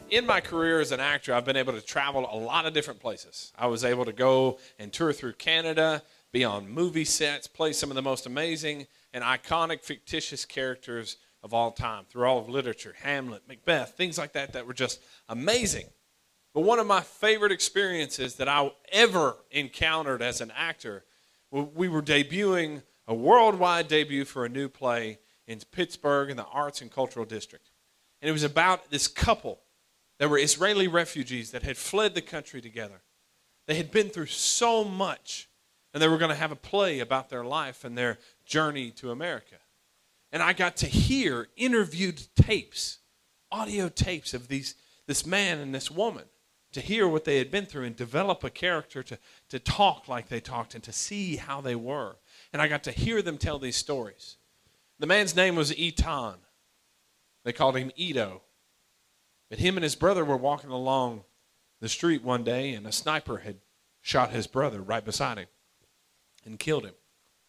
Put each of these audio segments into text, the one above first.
In my career as an actor, I've been able to travel a lot of different places. I was able to go and tour through Canada, be on movie sets, play some of the most amazing and iconic fictitious characters of all time through all of literature, Hamlet, Macbeth, things like that were just amazing. But one of my favorite experiences that I ever encountered as an actor, we were debuting a worldwide debut for a new play in Pittsburgh in the Arts and Cultural District. And it was about this couple that were Israeli refugees that had fled the country together. They had been through so much, and they were going to have a play about their life and their journey to America. And I got to hear interviewed tapes, audio tapes of this man and this woman, to hear what they had been through and develop a character to talk like they talked and to see how they were. And I got to hear them tell these stories. The man's name was Etan. They called him Edo. But him and his brother were walking along the street one day, and a sniper had shot his brother right beside him and killed him.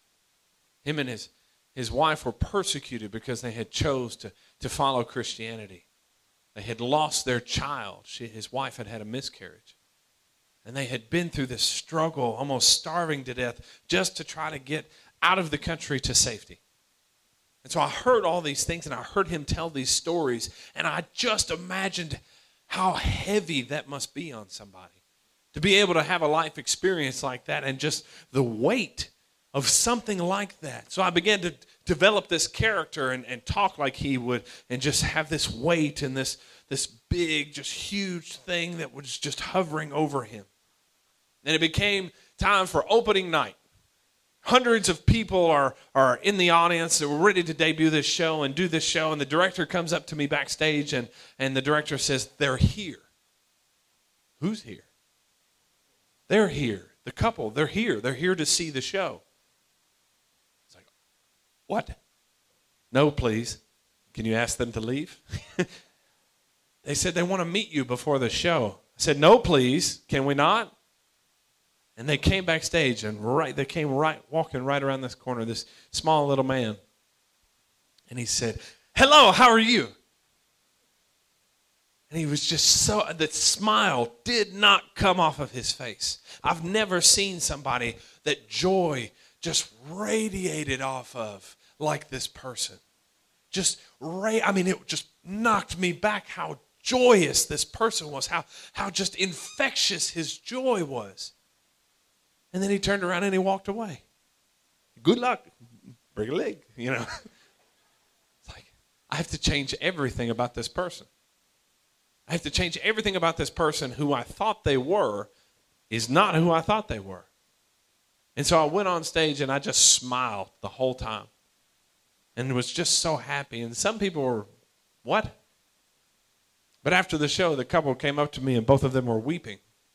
Him and his wife were persecuted because they had chose to follow Christianity. They had lost their child. His wife had had a miscarriage. And they had been through this struggle, almost starving to death, just to try to get out of the country to safety. And so I heard all these things, and I heard him tell these stories, and I just imagined how heavy that must be on somebody. To be able to have a life experience like that and just the weight of something like that. So I began to develop this character and talk like he would and just have this weight and this big, just huge thing that was just hovering over him. And it became time for opening night. Hundreds of people are in the audience that were ready to debut this show and do this show. And the director comes up to me backstage and the director says, "They're here." Who's here? They're here. The couple, they're here. They're here to see the show. It's like, what? No, please. Can you ask them to leave? They said they want to meet you before the show. I said, no, please. Can we not? And they came backstage, and they came walking right around this corner, this small little man. And he said, "Hello, how are you?" And he was just that smile did not come off of his face. I've never seen somebody that joy just radiated off of like this person. It just knocked me back how joyous this person was, how just infectious his joy was. And then he turned around and he walked away. Good luck. Break a leg, It's like, I have to change everything about this person. I have to change everything about this person who I thought they were is not who I thought they were. And so I went on stage and I just smiled the whole time. And was just so happy. And some people were, what? But after the show, the couple came up to me and both of them were weeping.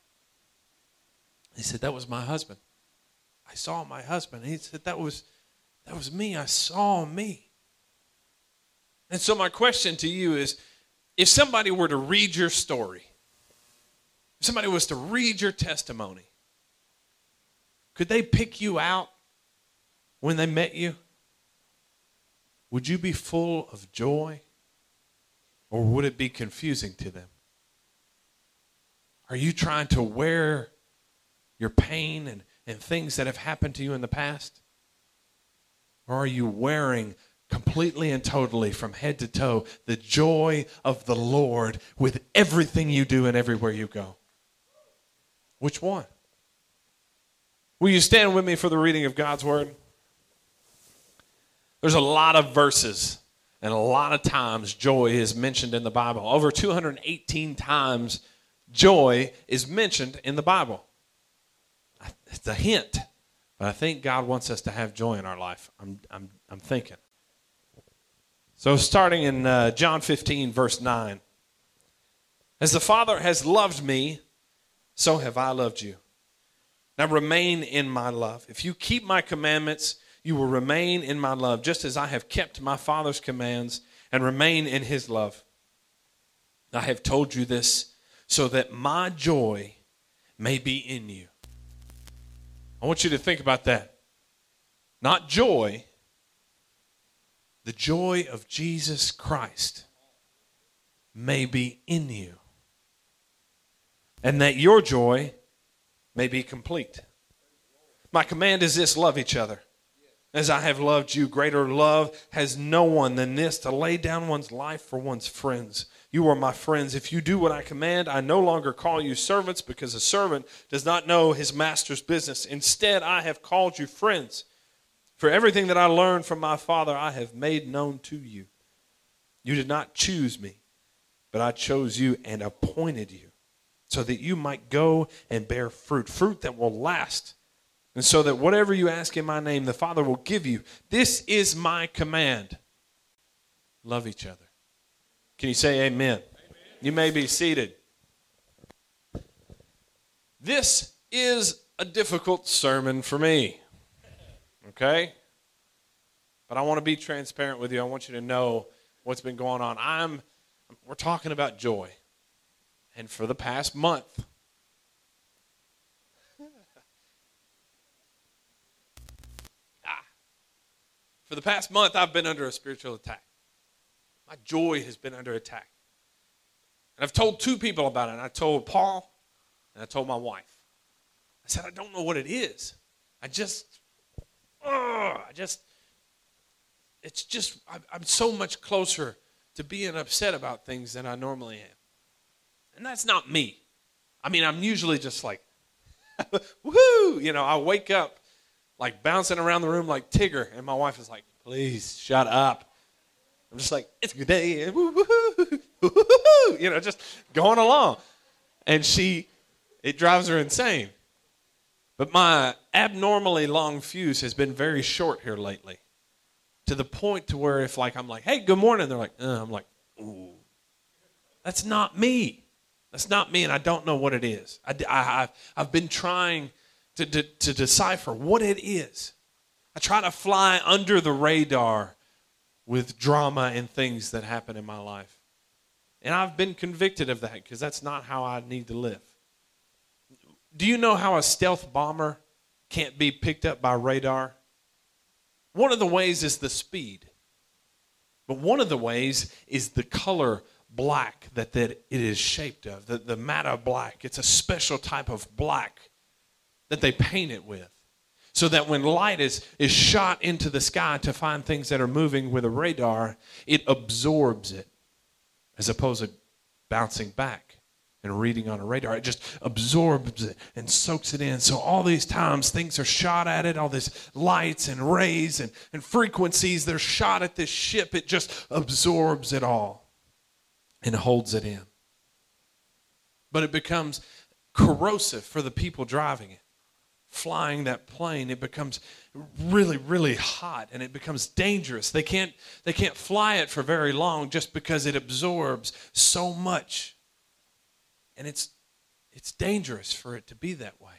He said, "That was my husband. I saw my husband." And he said, that was me. I saw me. And so my question to you is, if somebody were to read your story, if somebody was to read your testimony, could they pick you out when they met you? Would you be full of joy, or would it be confusing to them? Are you trying to wear your pain and things that have happened to you in the past? Or are you wearing completely and totally from head to toe the joy of the Lord with everything you do and everywhere you go? Which one? Will you stand with me for the reading of God's Word? There's a lot of verses and a lot of times joy is mentioned in the Bible. Over 218 times joy is mentioned in the Bible. It's a hint, but I think God wants us to have joy in our life. I'm thinking. So starting in John 15, verse 9. "As the Father has loved me, so have I loved you. Now remain in my love. If you keep my commandments, you will remain in my love, just as I have kept my Father's commands and remain in his love. I have told you this so that my joy may be in you." I want you to think about that. Not joy, the joy of Jesus Christ may be in you. and that your joy may be complete. My command is this: love each other. As I have loved you, greater love has no one than this, to lay down one's life for one's friends. You are my friends if you do what I command. I no longer call you servants, because a servant does not know his master's business. Instead, I have called you friends. For everything that I learned from my Father, I have made known to you. You did not choose me, but I chose you and appointed you, so that you might go and bear fruit, fruit that will last. And so that whatever you ask in my name, the Father will give you. This is my command. Love each other. Can you say amen? Amen. You may be seated. This is a difficult sermon for me. Okay? But I want to be transparent with you. I want you to know what's been going on. We're talking about joy. And for the past month, I've been under a spiritual attack. My joy has been under attack. And I've told two people about it. And I told Paul and I told my wife. I said, I don't know what it is. I'm so much closer to being upset about things than I normally am. And that's not me. I mean, I'm usually just like, woohoo! You know, I wake up like bouncing around the room like Tigger, and my wife is like, please shut up. I'm just like, it's a good day, and woo-hoo-hoo, woo-hoo-hoo, you know, just going along. And it drives her insane. But my abnormally long fuse has been very short here lately, to the point to where if like I'm like, hey, good morning, they're like, I'm like, ooh, that's not me. That's not me, and I don't know what it is. I've been trying to decipher what it is. I try to fly under the radar with drama and things that happen in my life. And I've been convicted of that because that's not how I need to live. Do you know how a stealth bomber can't be picked up by radar? One of the ways is the speed. But one of the ways is the color black that it is shaped of, the matte black. It's a special type of black that they paint it with, so that when light is shot into the sky to find things that are moving with a radar, it absorbs it as opposed to bouncing back and reading on a radar. It just absorbs it and soaks it in. So all these times things are shot at it, all these lights and rays and frequencies, they're shot at this ship. It just absorbs it all and holds it in. But it becomes corrosive for the people driving it. Flying that plane, it becomes really, really hot, and it becomes dangerous. They can't fly it for very long just because it absorbs so much. And it's dangerous for it to be that way.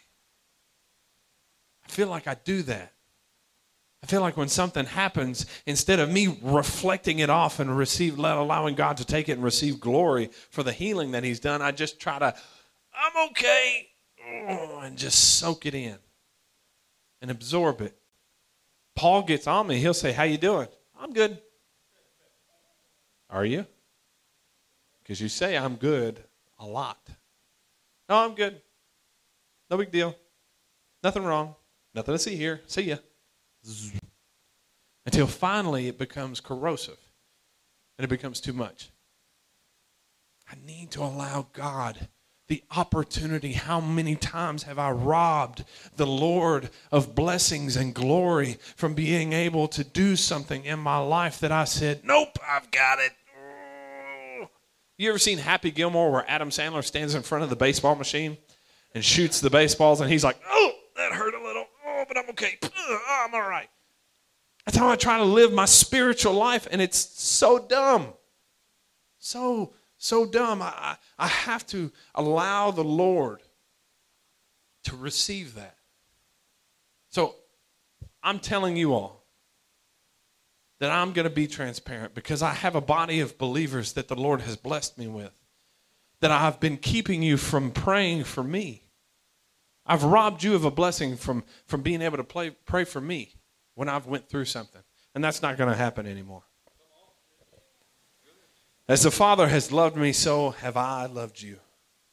I feel like I do that. I feel like when something happens, instead of me reflecting it off and allowing God to take it and receive glory for the healing that he's done, I just try to, I'm okay, and just soak it in and absorb it. Paul gets on me. He'll say, how you doing? I'm good. Are you? Because you say I'm good a lot. No, I'm good. No big deal. Nothing wrong. Nothing to see here. See ya. Until finally it becomes corrosive and it becomes too much. I need to allow God the opportunity. How many times have I robbed the Lord of blessings and glory from being able to do something in my life that I said, nope, I've got it. You ever seen Happy Gilmore where Adam Sandler stands in front of the baseball machine and shoots the baseballs and he's like, oh, that hurt a little. Oh, but I'm okay. I'm all right. That's how I try to live my spiritual life, and it's so dumb. So dumb. I have to allow the Lord to receive that. So I'm telling you all that I'm going to be transparent because I have a body of believers that the Lord has blessed me with, that I've been keeping you from praying for me. I've robbed you of a blessing from being able to pray for me when I've went through something, and that's not going to happen anymore. As the Father has loved me, so have I loved you.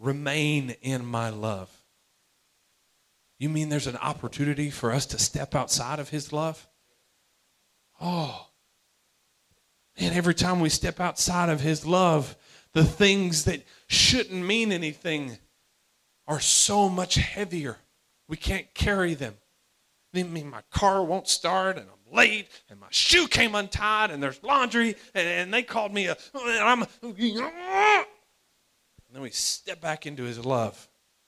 remain in my love. You mean there's an opportunity for us to step outside of his love? Oh, man, every time we step outside of his love, the things that shouldn't mean anything are so much heavier. We can't carry them. I mean, my car won't start, and I'm late, and my shoe came untied, and there's laundry, and they called me and then we step back into his love.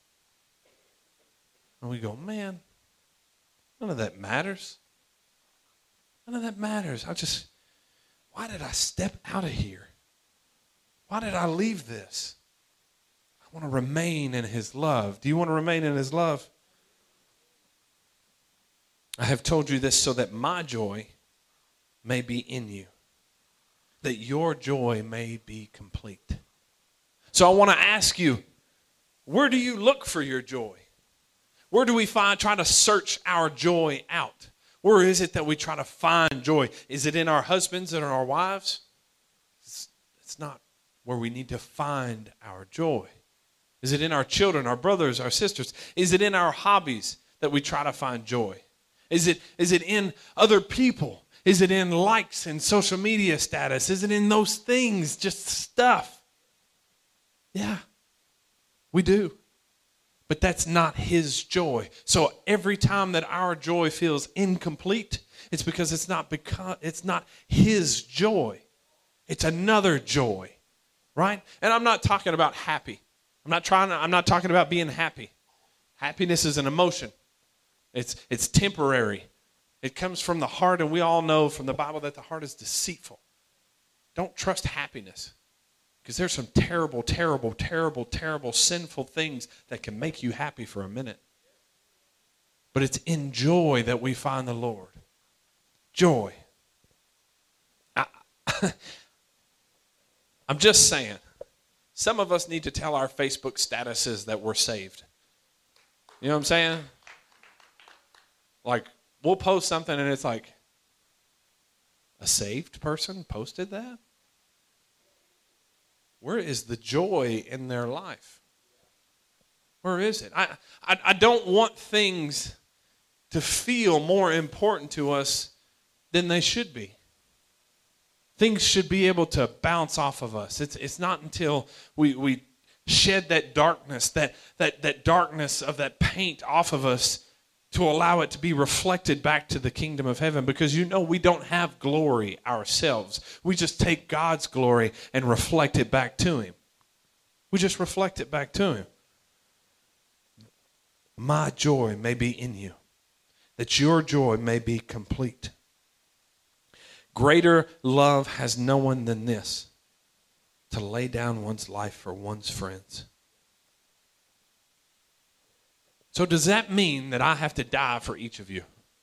And we go, man, none of that matters. None of that matters. Why did I step out of here? Why did I leave this? I want to remain in his love. Do you want to remain in his love? I have told you this so that my joy may be in you, that your joy may be complete. So I want to ask you, where do you look for your joy? Where do we try to search our joy out? Where is it that we try to find joy? Is it in our husbands and our wives? It's not where we need to find our joy. Is it in our children, our brothers, our sisters? Is it in our hobbies that we try to find joy? Is it in other people? Is it in likes and social media status? Is it in those things, just stuff? Yeah, we do. But that's not his joy. So every time that our joy feels incomplete, it's because it's not his joy. It's another joy, right? And I'm not talking about happy. I'm not talking about being happy. Happiness is an emotion. It's temporary. It comes from the heart, and we all know from the Bible that the heart is deceitful. Don't trust happiness. Because there's some terrible, terrible, terrible, terrible, sinful things that can make you happy for a minute. But it's in joy that we find the Lord. Joy. I'm just saying, some of us need to tell our Facebook statuses that we're saved. You know what I'm saying? Like, we'll post something and it's like, a saved person posted that? Where is the joy in their life? Where is it? I don't want things to feel more important to us than they should be. Things should be able to bounce off of us. It's not until we shed that darkness, that darkness of that paint off of us to allow it to be reflected back to the kingdom of heaven, because we don't have glory ourselves. We just take God's glory and reflect it back to him. We just reflect it back to him. My joy may be in you, that your joy may be complete. Greater love has no one than this, to lay down one's life for one's friends. So does that mean that I have to die for each of you?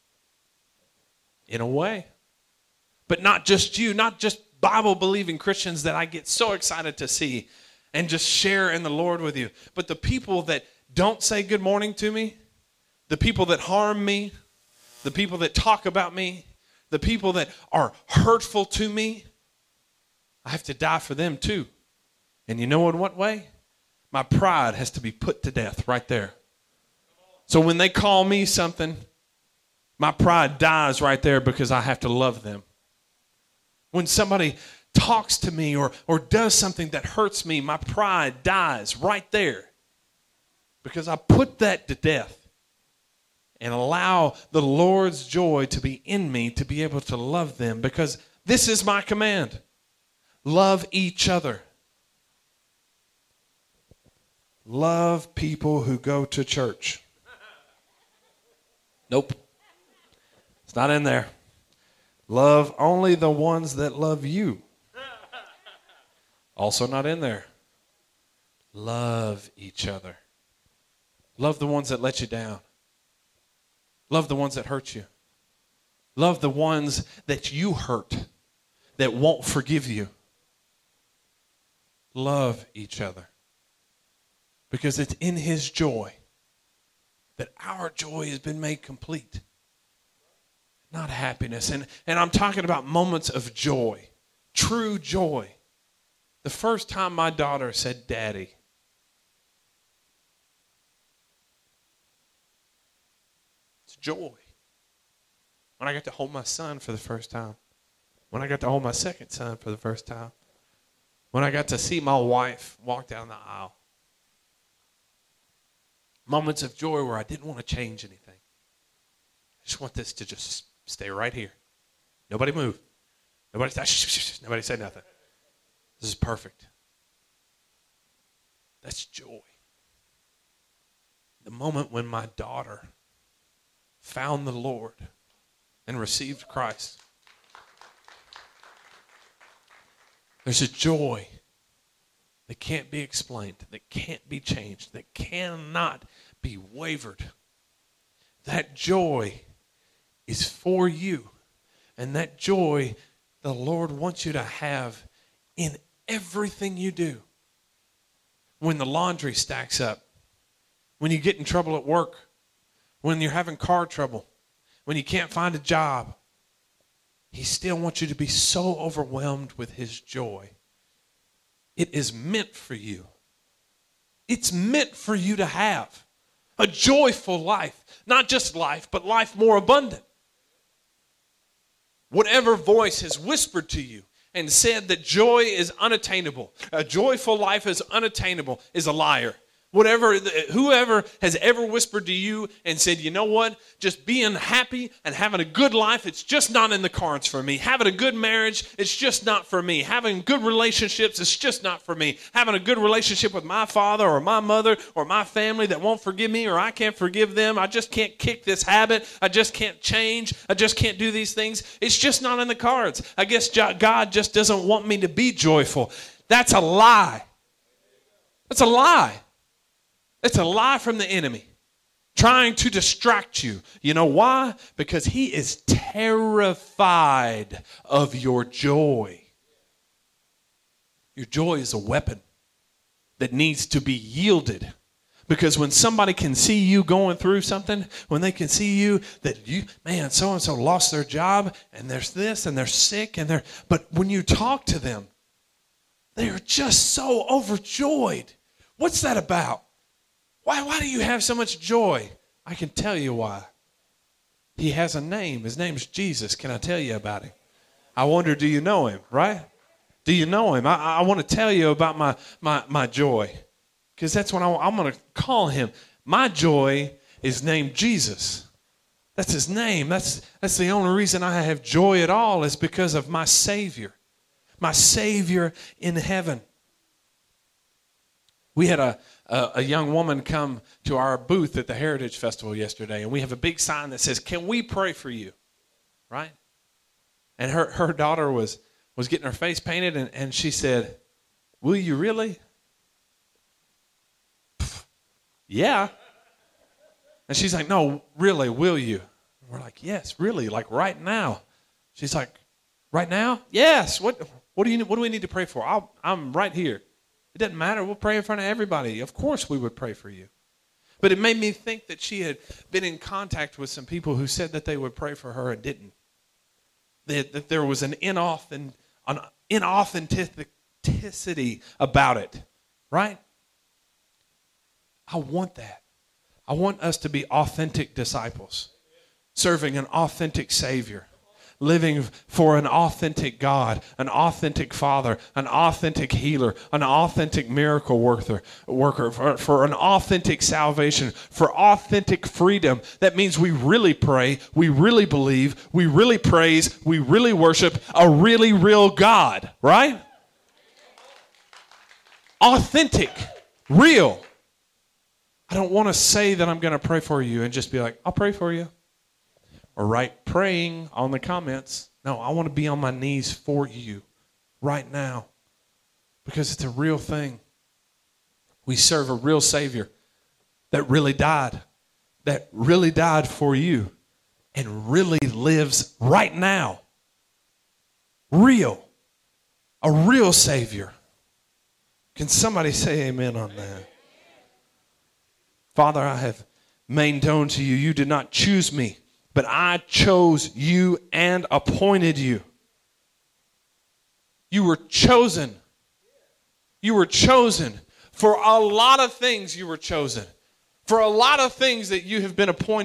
In a way. But not just you, not just Bible-believing Christians that I get so excited to see and just share in the Lord with you. But the people that don't say good morning to me, the people that harm me, the people that talk about me, the people that are hurtful to me, I have to die for them too. And you know in what way? My pride has to be put to death right there. So when they call me something, my pride dies right there because I have to love them. When somebody talks to me or does something that hurts me, my pride dies right there because I put that to death and allow the Lord's joy to be in me to be able to love them, because this is my command. Love each other. Love people who go to church. Nope. It's not in there. Love only the ones that love you. Also not in there. Love each other. Love the ones that let you down. Love the ones that hurt you. Love the ones that you hurt, that won't forgive you. Love each other. Because it's in his joy that our joy has been made complete. Not happiness. And I'm talking about moments of joy. True joy. The first time my daughter said, Daddy, joy. When I got to hold my son for the first time. When I got to hold my second son for the first time. When I got to see my wife walk down the aisle. Moments of joy where I didn't want to change anything. I just want this to just stay right here. Nobody move. Nobody say nothing. This is perfect. That's joy. The moment when my daughter found the Lord and received Christ. There's a joy that can't be explained, that can't be changed, that cannot be wavered. That joy is for you. And that joy the Lord wants you to have in everything you do. When the laundry stacks up, when you get in trouble at work, when you're having car trouble, when you can't find a job, He still wants you to be so overwhelmed with His joy. It is meant for you. It's meant for you to have a joyful life. Not just life, but life more abundant. Whatever voice has whispered to you and said that joy is unattainable, a joyful life is unattainable, is a liar. Whoever has ever whispered to you and said, you know what, just being happy and having a good life, it's just not in the cards for me. Having a good marriage, it's just not for me. Having good relationships, it's just not for me. Having a good relationship with my father or my mother or my family that won't forgive me or I can't forgive them. I just can't kick this habit. I just can't change. I just can't do these things. It's just not in the cards. I guess God just doesn't want me to be joyful. That's a lie. That's a lie. It's a lie from the enemy, trying to distract you. You know why? Because he is terrified of your joy. Your joy is a weapon that needs to be yielded. Because when somebody can see you going through something, when they can see you that so-and-so lost their job, and there's this, and they're sick, but when you talk to them, they're just so overjoyed. What's that about? Why do you have so much joy? I can tell you why. He has a name. His name's Jesus. Can I tell you about him? I wonder, do you know him, right? Do you know him? I want to tell you about my joy. Because that's what I'm going to call him. My joy is named Jesus. That's his name. That's the only reason I have joy at all is because of my Savior. My Savior in heaven. We had a young woman come to our booth at the Heritage Festival yesterday, and we have a big sign that says, "Can we pray for you?" Right? And her daughter was getting her face painted, and she said, "Will you really?" Yeah. And she's like, "No, really, will you?" And we're like, "Yes, really, like right now." She's like, "Right now?" "Yes. What do we need to pray for? I'm right here." It doesn't matter. We'll pray in front of everybody. Of course we would pray for you. But it made me think that she had been in contact with some people who said that they would pray for her and didn't. That there was an inauthenticity about it. Right? I want that. I want us to be authentic disciples. Serving an authentic Savior. Living for an authentic God, an authentic Father, an authentic healer, an authentic miracle worker, for an authentic salvation, for authentic freedom. That means we really pray, we really believe, we really praise, we really worship a really real God, right? Authentic, real. I don't want to say that I'm going to pray for you and just be like, "I'll pray for you." Or write praying on the comments. No, I want to be on my knees for you right now because it's a real thing. We serve a real Savior that really died for you and really lives right now. Real. A real Savior. Can somebody say amen on that? Father, I have made known to you, you did not choose me, but I chose you and appointed you. You were chosen. You were chosen. For a lot of things you were chosen. For a lot of things that you have been appointed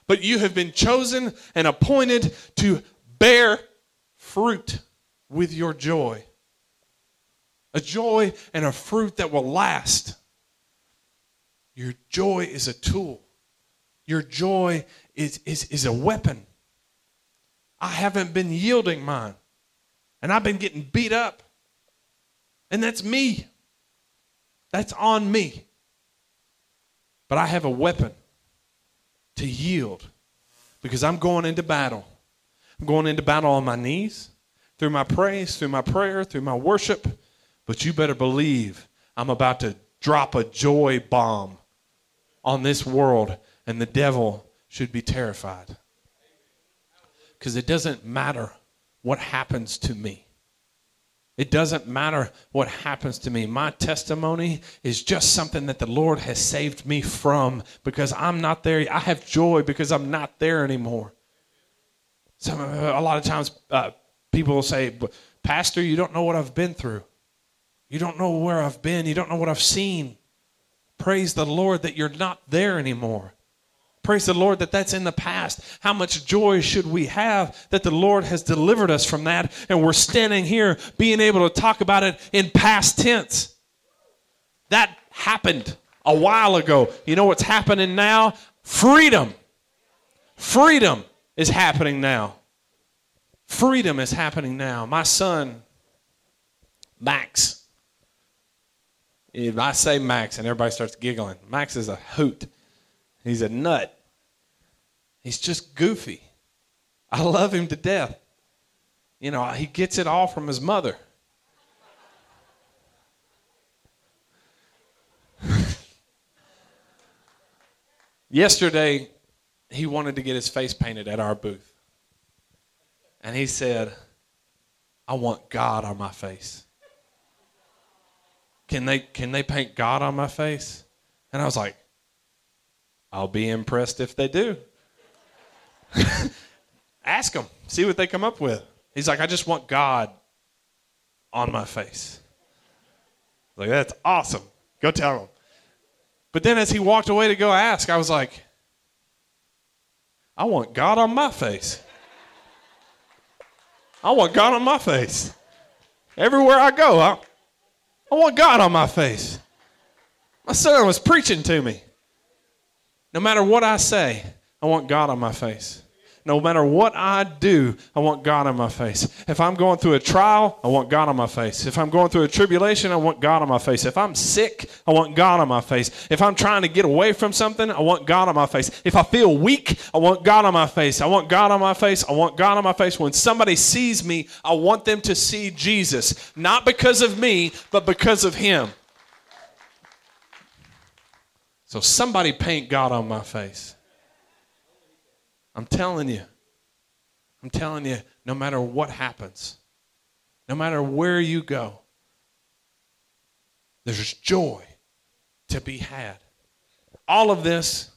but you have been chosen and appointed to bear fruit with your joy. A joy and a fruit that will last. Your joy is a tool. Your joy is a weapon. I haven't been yielding mine. And I've been getting beat up. And that's me. That's on me. But I have a weapon to yield because I'm going into battle. I'm going into battle on my knees, through my praise, through my prayer, through my worship. But you better believe I'm about to drop a joy bomb on this world, and the devil should be terrified. Because it doesn't matter what happens to me. It doesn't matter what happens to me. My testimony is just something that the Lord has saved me from because I'm not there. I have joy because I'm not there anymore. So a lot of times people will say, Pastor, you don't know what I've been through. You don't know where I've been. You don't know what I've seen. Praise the Lord that you're not there anymore. Praise the Lord that that's in the past. How much joy should we have that the Lord has delivered us from that, and we're standing here being able to talk about it in past tense. That happened a while ago. You know what's happening now? Freedom. Freedom is happening now. Freedom is happening now. My son, Max. If I say Max and everybody starts giggling, Max is a hoot. He's a nut. He's just goofy. I love him to death. You know, he gets it all from his mother. Yesterday, he wanted to get his face painted at our booth. And he said, I want God on my face. Can they paint God on my face? And I was like, I'll be impressed if they do. Ask them. See what they come up with. He's like, I just want God on my face. Like, that's awesome. Go tell him. But then as he walked away to go ask, I was like, I want God on my face. I want God on my face. Everywhere I go, I want God on my face. My son was preaching to me. No matter what I say, I want God on my face. No matter what I do, I want God on my face. If I'm going through a trial, I want God on my face. If I'm going through a tribulation, I want God on my face. If I'm sick, I want God on my face. If I'm trying to get away from something, I want God on my face. If I feel weak, I want God on my face. I want God on my face. I want God on my face. When somebody sees me, I want them to see Jesus. Not because of me, but because of him. So somebody paint God on my face. I'm telling you, no matter what happens, no matter where you go, there's joy to be had. All of this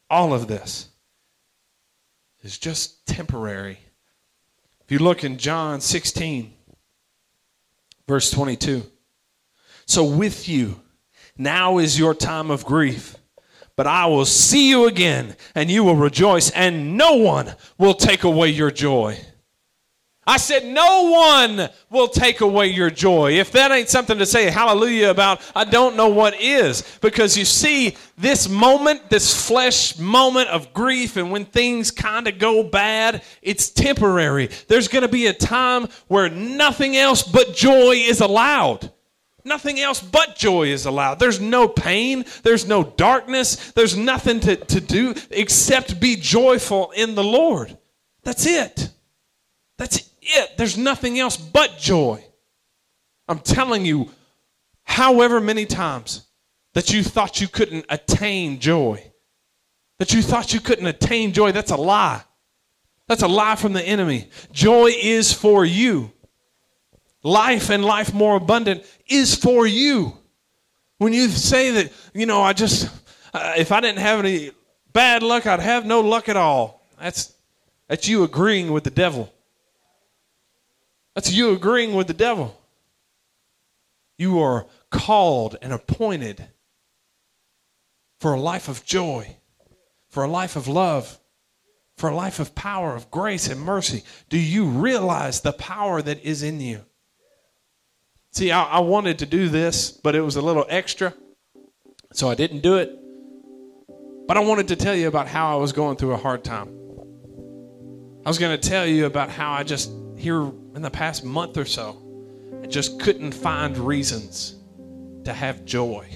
is just temporary. If you look in John 16, verse 22, so with you, now is your time of grief, but I will see you again, and you will rejoice, and no one will take away your joy. I said, no one will take away your joy. If that ain't something to say hallelujah about, I don't know what is. Because you see, this moment, this flesh moment of grief, and when things kind of go bad, it's temporary. There's going to be a time where nothing else but joy is allowed. Nothing else but joy is allowed. There's no pain. There's no darkness. There's nothing to do except be joyful in the Lord. That's it. That's it. There's nothing else but joy. I'm telling you, however many times that you thought you couldn't attain joy, that's a lie. That's a lie from the enemy. Joy is for you. Life and life more abundant is for you. When you say that, if I didn't have any bad luck, I'd have no luck at all. That's you agreeing with the devil. That's you agreeing with the devil. You are called and appointed for a life of joy, for a life of love, for a life of power, of grace and mercy? Do you realize the power that is in you? See, I wanted to do this, but it was a little extra, so I didn't do it. But I wanted to tell you about how I was going through a hard time. I was going to tell you about how I just, here in the past month or so, I just couldn't find reasons to have joy.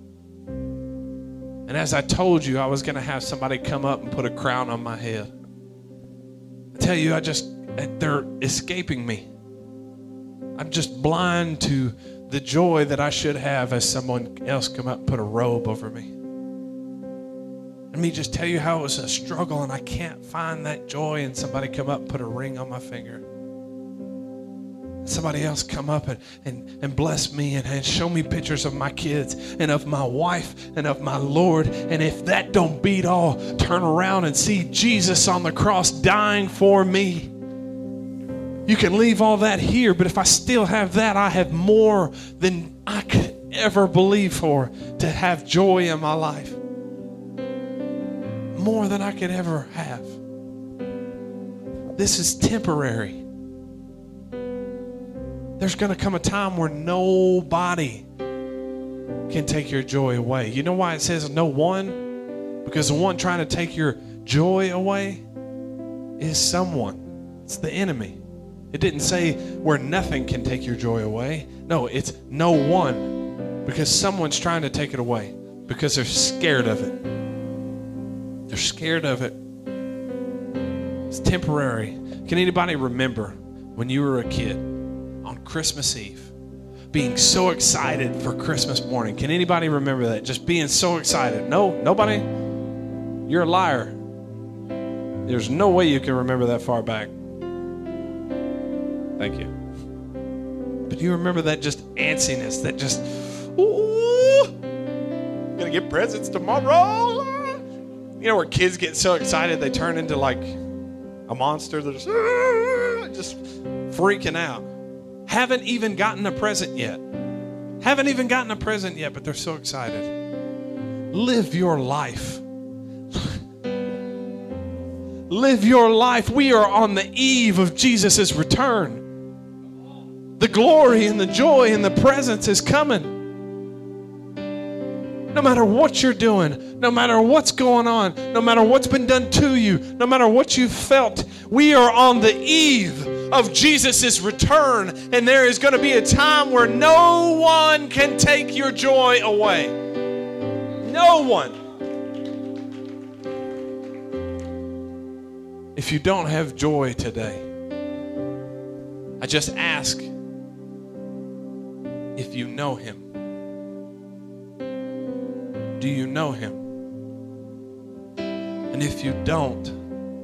And as I told you, I was going to have somebody come up and put a crown on my head. I tell you, they're escaping me. I'm just blind to the joy that I should have as someone else come up and put a robe over me. Let me just tell you how it was a struggle, and I can't find that joy, and somebody come up and put a ring on my finger. Somebody else come up and bless me and show me pictures of my kids and of my wife and of my Lord. And if that don't beat all, turn around and see Jesus on the cross dying for me. You can leave all that here, but if I still have that, I have more than I could ever believe for to have joy in my life. More than I could ever have. This is temporary. There's going to come a time where nobody can take your joy away. You know why it says no one? Because the one trying to take your joy away is someone. It's the enemy. It didn't say where nothing can take your joy away. No, it's no one. Because someone's trying to take it away. Because they're scared of it. They're scared of it. It's temporary. Can anybody remember when you were a kid? On Christmas Eve, being so excited for Christmas morning. Can anybody remember that? Just being so excited. No, nobody? You're a liar. There's no way you can remember that far back. Thank you. But you remember that just antsiness, that just, ooh, I'm gonna get presents tomorrow. You know where kids get so excited they turn into like a monster. They're just freaking out. Haven't even gotten a present yet. But they're so excited. Live your life. Live your life. We are on the eve of Jesus' return. The glory and the joy and the presence is coming. No matter what you're doing, no matter what's going on, no matter what's been done to you, no matter what you've felt, we are on the eve of Jesus' return, and there is going to be a time where no one can take your joy away. No one. If you don't have joy today, I just ask if you know Him. Do you know Him? And if you don't,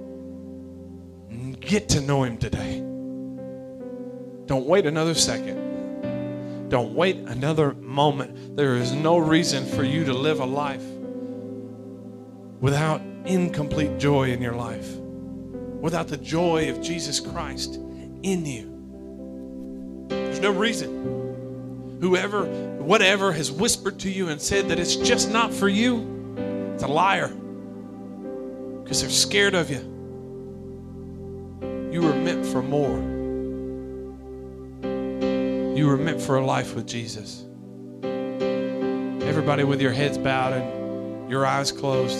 get to know Him today. Don't wait another second. Don't wait another moment. There is no reason for you to live a life without incomplete joy in your life, without the joy of Jesus Christ in you. There's no reason. Whatever has whispered to you and said that it's just not for you, it's a liar. Because they're scared of you. You were meant for more. You were meant for a life with Jesus. Everybody with your heads bowed and your eyes closed.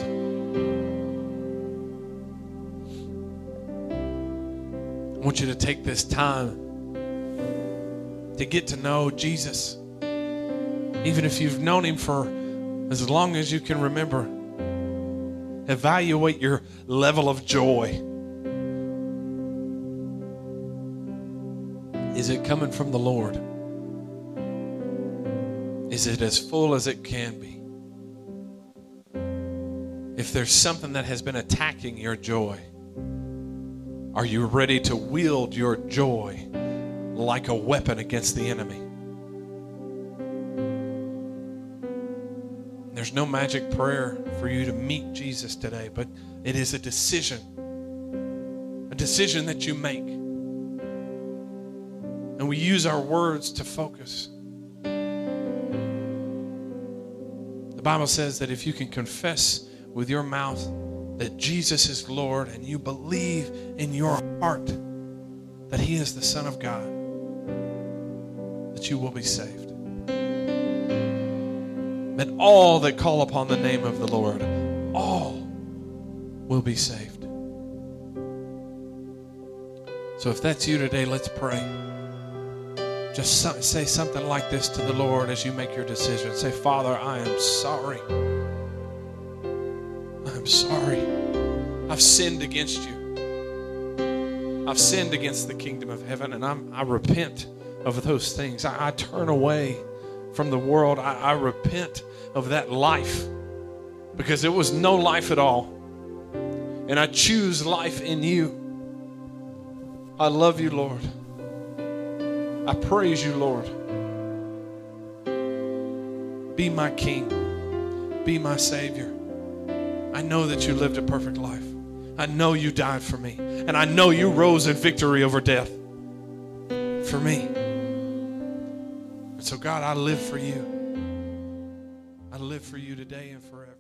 I want you to take this time to get to know Jesus. Even if you've known Him for as long as you can remember. Evaluate your level of joy. Is it coming from the Lord? Is it as full as it can be? If there's something that has been attacking your joy, are you ready to wield your joy like a weapon against the enemy? There's no magic prayer for you to meet Jesus today, but it is a decision that you make. And we use our words to focus. The Bible says that if you can confess with your mouth that Jesus is Lord and you believe in your heart that He is the Son of God, that you will be saved. That all that call upon the name of the Lord, all will be saved. So if that's you today, let's pray. Just say something like this to the Lord as you make your decision. Say, Father, I am sorry. I'm sorry. I've sinned against you. I've sinned against the kingdom of heaven, and I repent of those things. I turn away from the world. I repent of that life because it was no life at all. And I choose life in you. I love you, Lord. I praise you, Lord. Be my King. Be my Savior. I know that you lived a perfect life. I know you died for me. And I know you rose in victory over death for me. And so, God, I live for you. I live for you today and forever.